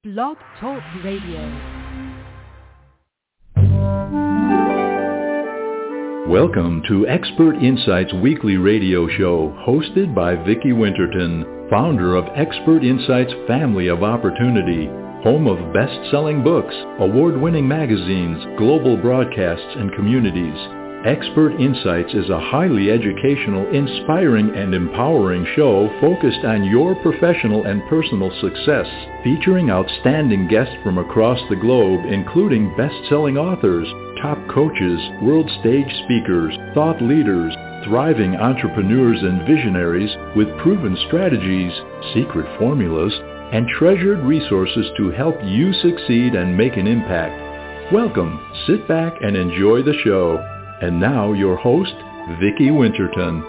Blog Talk Radio. Welcome to Expert Insights Weekly Radio Show, hosted by Vicki Winterton, founder of Expert Insights Family of Opportunity, home of best-selling books, award-winning magazines, global broadcasts, and communities. Expert Insights is a highly educational, inspiring, and empowering show focused on your professional and personal success, featuring outstanding guests from across the globe, including best-selling authors, top coaches, world stage speakers, thought leaders, thriving entrepreneurs and visionaries with proven strategies, secret formulas, and treasured resources to help you succeed and make an impact. Welcome, sit back and enjoy the show. And now your host, Vicki Winterton.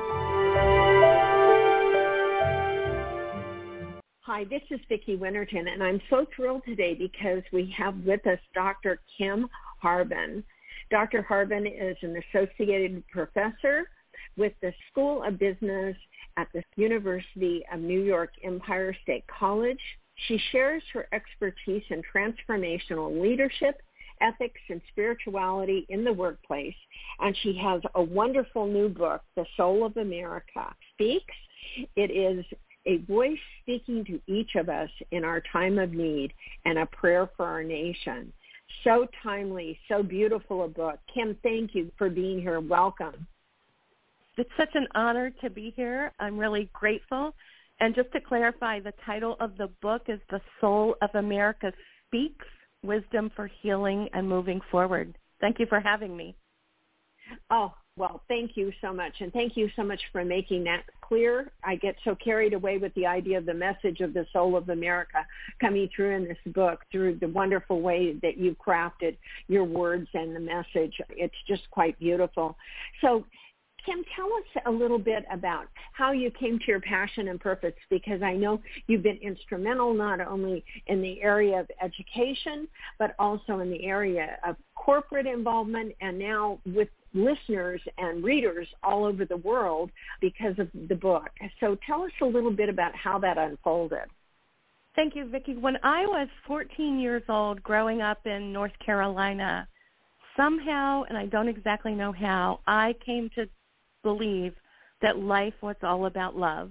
Hi, this is Vicki Winterton, and I'm so thrilled today because we have with us Dr. Kim Harbin. Dr. Harbin is an associate professor with the School of Business at the University of New York Empire State College. She shares her expertise in transformational leadership, ethics, and spirituality in the workplace, and she has a wonderful new book, The Soul of America Speaks. It is a voice speaking to each of us in our time of need and a prayer for our nation. So timely, so beautiful a book. Kim, thank you for being here. Welcome. It's such an honor to be here. I'm really grateful. And just to clarify, the title of the book is The Soul of America Speaks, Wisdom for Healing and Moving Forward. Thank you for having me. Oh, well, thank you so much. And thank you so much for making that clear. I get so carried away with the idea of the message of the soul of America coming through in this book, through the wonderful way that you've crafted your words and the message. It's just quite beautiful. So, Kim, tell us a little bit about how you came to your passion and purpose, because I know you've been instrumental not only in the area of education, but also in the area of corporate involvement, and now with listeners and readers all over the world because of the book. So tell us a little bit about how that unfolded. Thank you, Vicki. When I was 14 years old, growing up in North Carolina, somehow, and I don't exactly know how, I came to believe that life was all about love.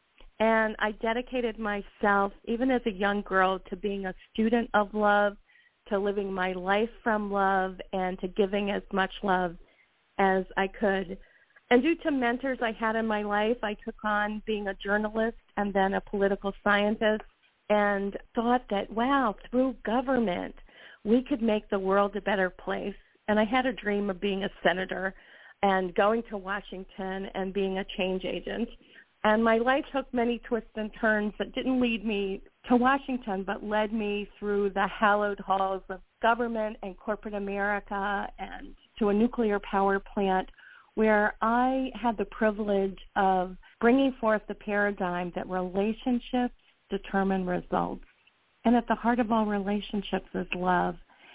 And I dedicated myself, even as a young girl, to being a student of love, to living my life from love, and to giving as much love as I could. And due to mentors I had in my life, I took on being a journalist and then a political scientist, and thought that, wow, through government, we could make the world a better place. And I had a dream of being a senator and going to Washington and being a change agent. And my life took many twists and turns that didn't lead me to Washington, but led me through the hallowed halls of government and corporate America and to a nuclear power plant, where I had the privilege of bringing forth the paradigm that relationships determine results. And at the heart of all relationships is love.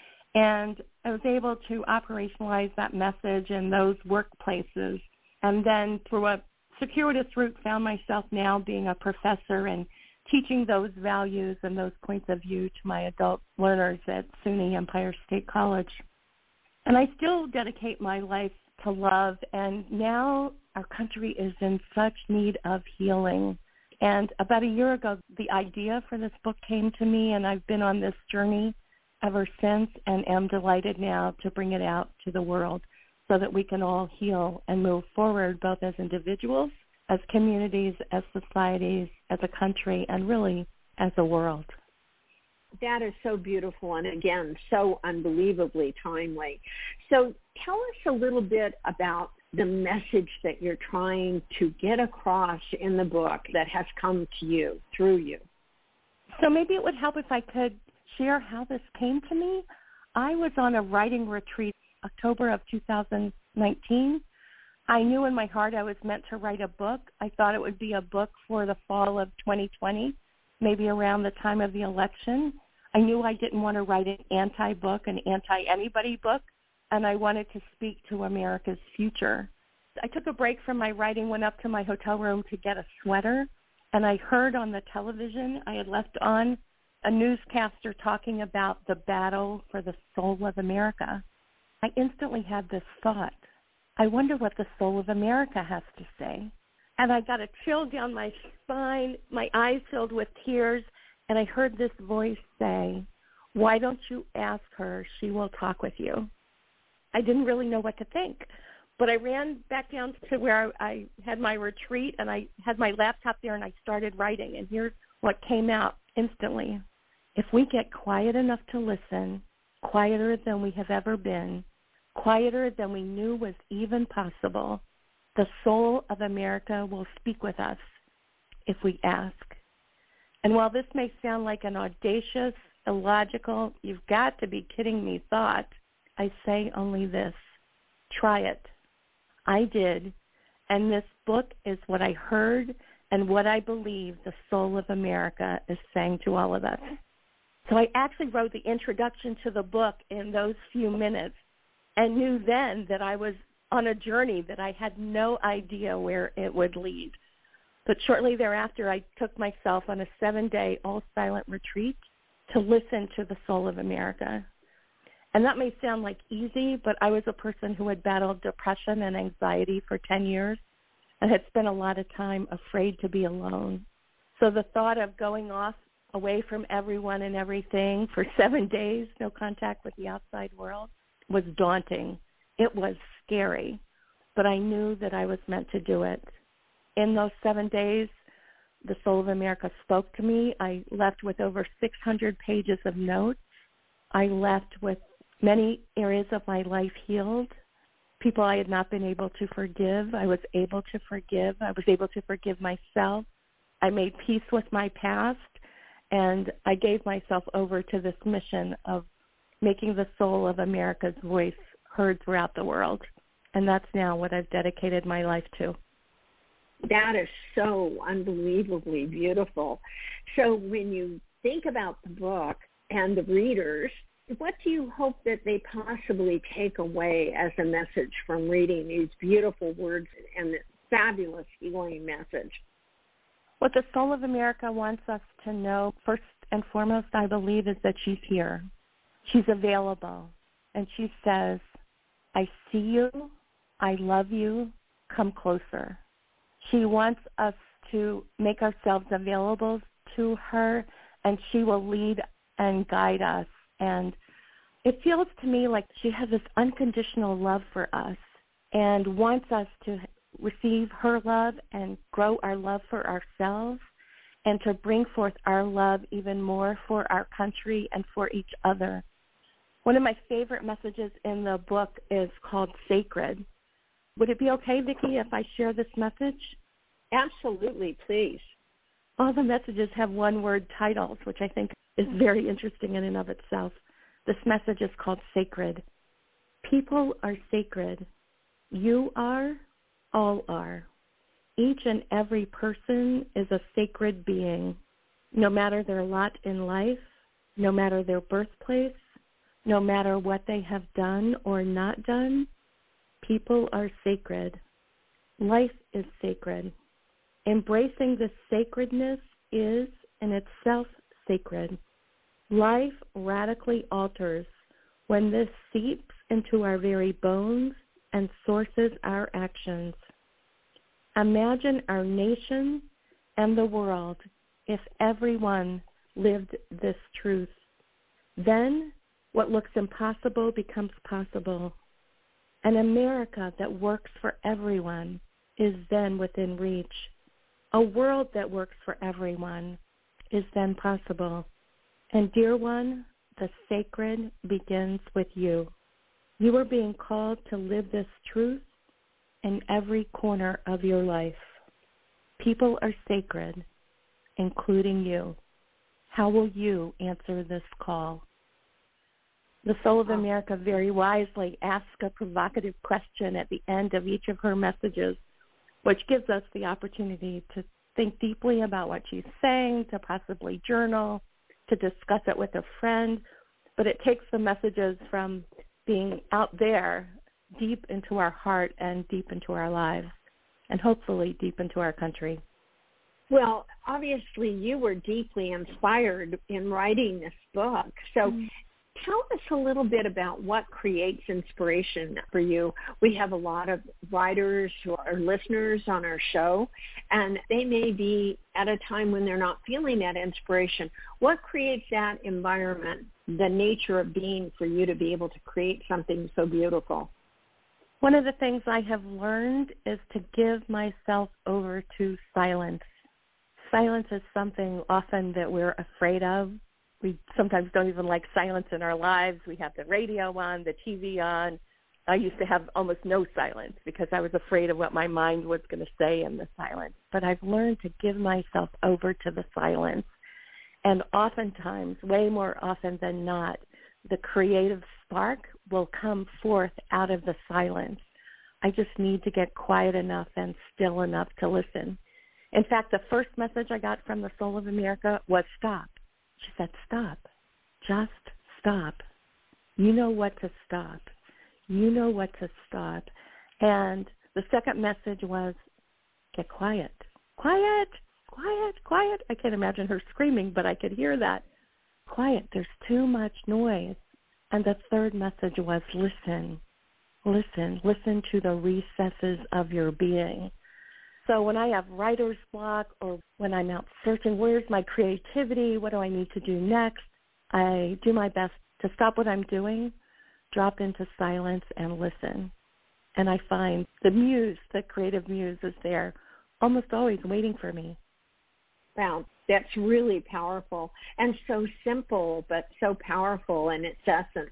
And I was able to operationalize that message in those workplaces. And then through a circuitous route, found myself now being a professor and teaching those values and those points of view to my adult learners at SUNY Empire State College. And I still dedicate my life to love. And now our country is in such need of healing. And about a year ago, the idea for this book came to me, and I've been on this journey ever since, and am delighted now to bring it out to the world so that we can all heal and move forward, both as individuals, as communities, as societies, as a country, and really as a world. That is so beautiful, and again, so unbelievably timely. So tell us a little bit about the message that you're trying to get across in the book that has come to you, through you. So maybe it would help if I could share how this came to me. I was on a writing retreat October of 2019. I knew in my heart I was meant to write a book. I thought it would be a book for the fall of 2020, maybe around the time of the election. I knew I didn't want to write an anti-book, an anti-anybody book, and I wanted to speak to America's future. I took a break from my writing, went up to my hotel room to get a sweater, and I heard on the television I had left on a newscaster talking about the battle for the soul of America, I instantly had this thought. I wonder what the soul of America has to say. And I got a chill down my spine, my eyes filled with tears, and I heard this voice say, "Why don't you ask her? She will talk with you." I didn't really know what to think, but I ran back down to where I had my retreat, and I had my laptop there, and I started writing, and here's what came out instantly. If we get quiet enough to listen, quieter than we have ever been, quieter than we knew was even possible, the soul of America will speak with us if we ask. And while this may sound like an audacious, illogical, you've got to be kidding me thought, I say only this: try it. I did, and this book is what I heard and what I believe the soul of America is saying to all of us. So I actually wrote the introduction to the book in those few minutes and knew then that I was on a journey that I had no idea where it would lead. But shortly thereafter, I took myself on a 7-day all-silent retreat to listen to the soul of America. And that may sound like easy, but I was a person who had battled depression and anxiety for 10 years and had spent a lot of time afraid to be alone. So the thought of going off away from everyone and everything for 7 days, no contact with the outside world, was daunting. It was scary, but I knew that I was meant to do it. In those 7 days, the soul of America spoke to me. I left with over 600 pages of notes. I left with many areas of my life healed. People I had not been able to forgive, I was able to forgive. I was able to forgive myself. I made peace with my past, and I gave myself over to this mission of making the soul of America's voice heard throughout the world. And that's now what I've dedicated my life to. That is so unbelievably beautiful. So when you think about the book and the readers, what do you hope that they possibly take away as a message from reading these beautiful words and this fabulous healing message? What the soul of America wants us to know, first and foremost, I believe, is that she's here. She's available. And she says, I see you, I love you, come closer. She wants us to make ourselves available to her, and she will lead and guide us. And it feels to me like she has this unconditional love for us and wants us to receive her love and grow our love for ourselves and to bring forth our love even more for our country and for each other. One of my favorite messages in the book is called Sacred. Would it be okay, Vicki, if I share this message? Absolutely, please. All the messages have one-word titles, which I think is very interesting in and of itself. This message is called Sacred. People are sacred. You are, all are. Each and every person is a sacred being, no matter their lot in life, no matter their birthplace, no matter what they have done or not done. People are sacred. Life is sacred. Embracing this sacredness is in itself sacred. Life radically alters when this seeps into our very bones and sources our actions. Imagine our nation and the world if everyone lived this truth. Then what looks impossible becomes possible. An America that works for everyone is then within reach. A world that works for everyone is then possible. And dear one, the sacred begins with you. You are being called to live this truth in every corner of your life. People are sacred, including you. How will you answer this call? The soul of America very wisely asks a provocative question at the end of each of her messages, which gives us the opportunity to think deeply about what she's saying, to possibly journal, to discuss it with a friend. But it takes the messages from being out there deep into our heart and deep into our lives, and hopefully deep into our country. Well, obviously you were deeply inspired in writing this book. So tell us a little bit about what creates inspiration for you. We have a lot of writers who are listeners on our show, and they may be at a time when they're not feeling that inspiration. What creates that environment, the nature of being for you to be able to create something so beautiful? One of the things I have learned is to give myself over to silence. Silence is something often that we're afraid of. We sometimes don't even like silence in our lives. We have the radio on, the TV on. I used to have almost no silence because I was afraid of what my mind was going to say in the silence. But I've learned to give myself over to the silence. And oftentimes, way more often than not, the creative spark will come forth out of the silence. I just need to get quiet enough and still enough to listen. In fact, the first message I got from the Soul of America was stop. She said, stop. Just stop. You know what to stop. You know what to stop. And the second message was, get quiet. Quiet, quiet, quiet. I can't imagine her screaming, but I could hear that. Quiet. There's too much noise. And the third message was, listen. Listen. Listen to the recesses of your being. So when I have writer's block or when I'm out searching, where's my creativity? What do I need to do next? I do my best to stop what I'm doing, drop into silence, and listen. And I find the muse, the creative muse, is there almost always waiting for me. Wow, that's really powerful and so simple, but so powerful in its essence.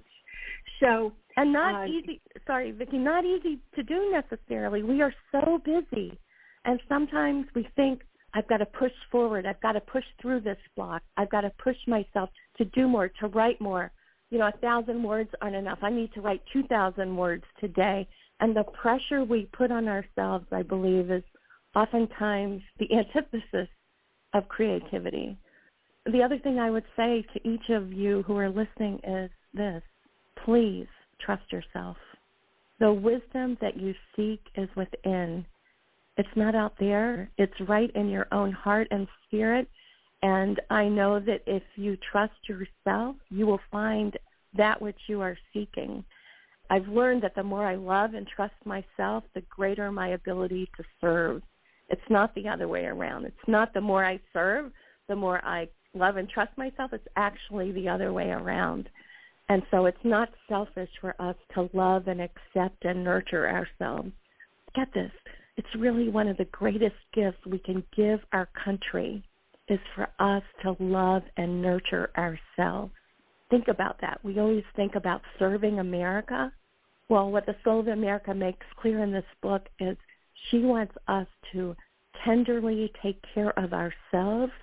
So, and not easy, sorry, Vicki, not easy to do necessarily. We are so busy. And sometimes we think, I've got to push forward. I've got to push through this block. I've got to push myself to do more, to write more. 1,000 words aren't enough. I need to write 2,000 words today. And the pressure we put on ourselves, I believe, is oftentimes the antithesis of creativity. The other thing I would say to each of you who are listening is this. Please trust yourself. The wisdom that you seek is within. It's not out there. It's right in your own heart and spirit. And I know that if you trust yourself, you will find that which you are seeking. I've learned that the more I love and trust myself, the greater my ability to serve. It's not the other way around. It's not the more I serve, the more I love and trust myself. It's actually the other way around. And so it's not selfish for us to love and accept and nurture ourselves. Get this. It's really one of the greatest gifts we can give our country is for us to love and nurture ourselves. Think about that. We always think about serving America. Well, what the Soul of America makes clear in this book is she wants us to tenderly take care of ourselves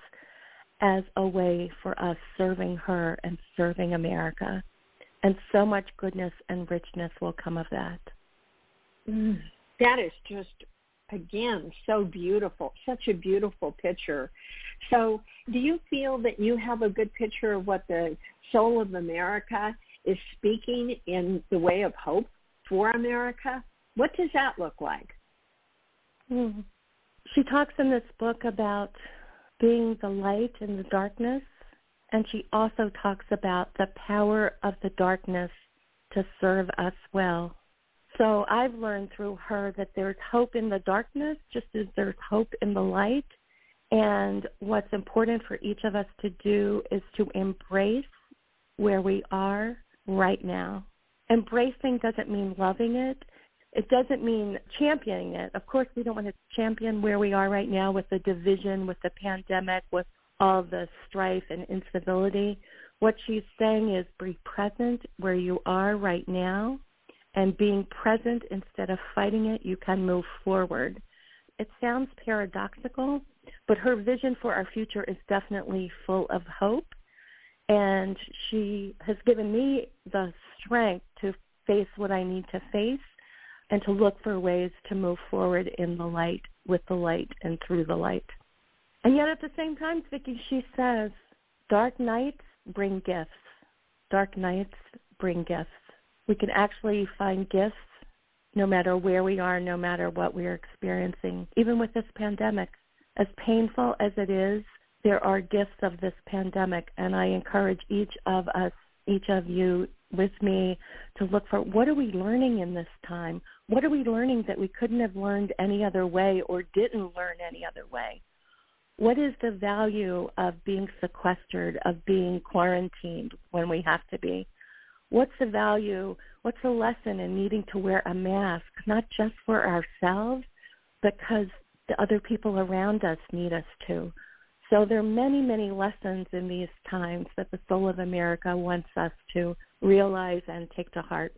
as a way for us serving her and serving America. And so much goodness and richness will come of that. That is just, again, so beautiful, such a beautiful picture. So do you feel that you have a good picture of what the Soul of America is speaking in the way of hope for America? What does that look like? She talks in this book about being the light in the darkness, and she also talks about the power of the darkness to serve us well. So I've learned through her that there's hope in the darkness just as there's hope in the light. And what's important for each of us to do is to embrace where we are right now. Embracing doesn't mean loving it. It doesn't mean championing it. Of course, we don't want to champion where we are right now with the division, with the pandemic, with all the strife and incivility. What she's saying is be present where you are right now, and being present instead of fighting it, you can move forward. It sounds paradoxical, but her vision for our future is definitely full of hope, and she has given me the strength to face what I need to face and to look for ways to move forward in the light, with the light, and through the light. And yet at the same time, Vicki, she says, dark nights bring gifts. Dark nights bring gifts. We can actually find gifts no matter where we are, no matter what we are experiencing. Even with this pandemic, As painful as it is, there are gifts of this pandemic, and I encourage each of us, each of you with me, to look for what are we learning in this time? What are we learning that we couldn't have learned any other way or didn't learn any other way? What is the value of being sequestered, of being quarantined when we have to be? What's the value, what's the lesson in needing to wear a mask, not just for ourselves, but because the other people around us need us to? So there are many, many lessons in these times that the Soul of America wants us to realize and take to heart.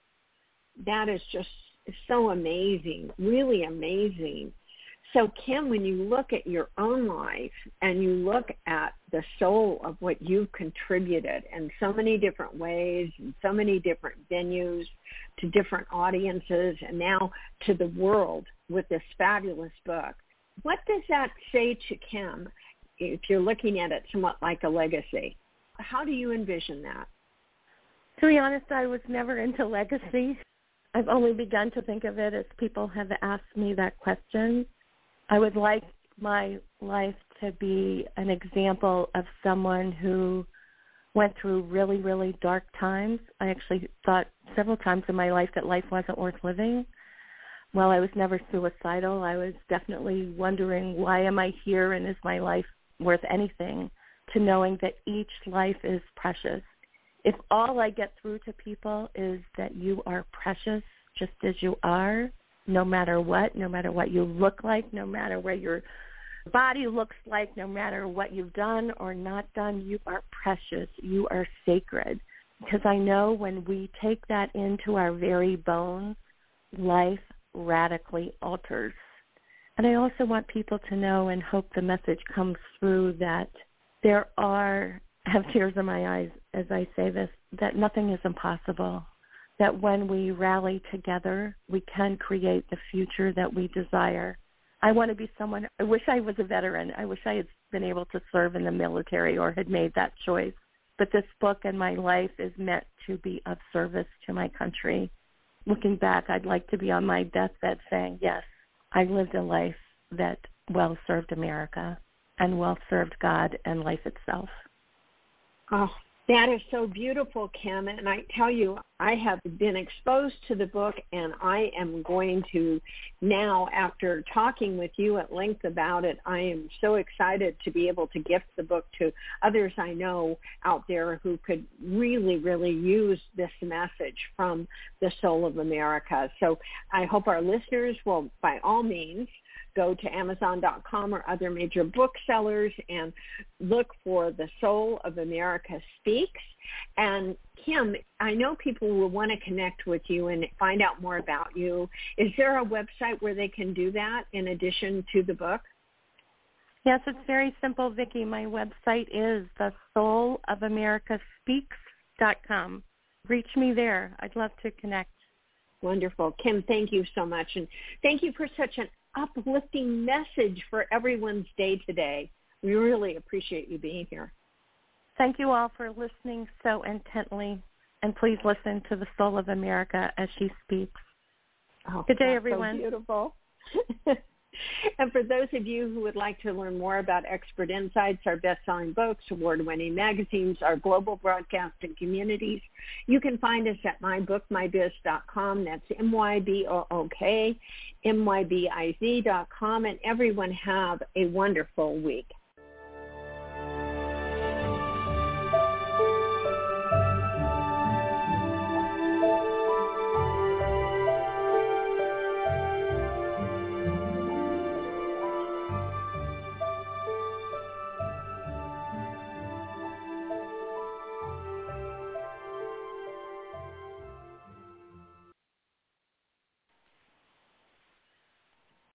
That is just so amazing, really amazing. So, Kim, when you look at your own life and you look at the soul of what you've contributed in so many different ways, in so many different venues, to different audiences, and now to the world with this fabulous book, what does that say to Kim if you're looking at it somewhat like a legacy? How do you envision that? To be honest, I was never into legacy. I've only begun to think of it as people have asked me that question. I would like my life to be an example of someone who went through really, really dark times. I actually thought several times in my life that life wasn't worth living. While I was never suicidal, I was definitely wondering, why am I here and is my life worth anything, to knowing that each life is precious. If all I get through to people is that you are precious just as you are, no matter what you look like, no matter what your body looks like, no matter what you've done or not done, you are precious. You are sacred. Because I know when we take that into our very bones, life radically alters. And I also want people to know and hope the message comes through that I have tears in my eyes as I say this, that nothing is impossible. That when we rally together, we can create the future that we desire. I want to be someone, I wish I was a veteran. I wish I had been able to serve in the military or had made that choice. But this book and my life is meant to be of service to my country. Looking back, I'd like to be on my deathbed saying, yes, I lived a life that well served America and well served God and life itself. Oh, that is so beautiful, Kim. And I tell you, I have been exposed to the book, and I am going to now, after talking with you at length about it, I am so excited to be able to gift the book to others I know out there who could really, really use this message from the Soul of America. So I hope our listeners will, by all means, go to Amazon.com or other major booksellers and look for The Soul of America Speaks. And Kim, I know people will want to connect with you and find out more about you. Is there a website where they can do that in addition to the book? Yes, it's very simple, Vicki. My website is thesoulofamerica.speaks.com. Reach me there. I'd love to connect. Wonderful. Kim, thank you so much. And thank you for such an uplifting message for everyone's day today. We really appreciate you being here. Thank you all for listening so intently, and please listen to the Soul of America as she speaks. Oh, good day, everyone. So beautiful. And for those of you who would like to learn more about Expert Insights, our best-selling books, award-winning magazines, our global broadcasting communities, you can find us at mybookmybiz.com. That's MYBOOK, MYBIZ.com. And everyone have a wonderful week.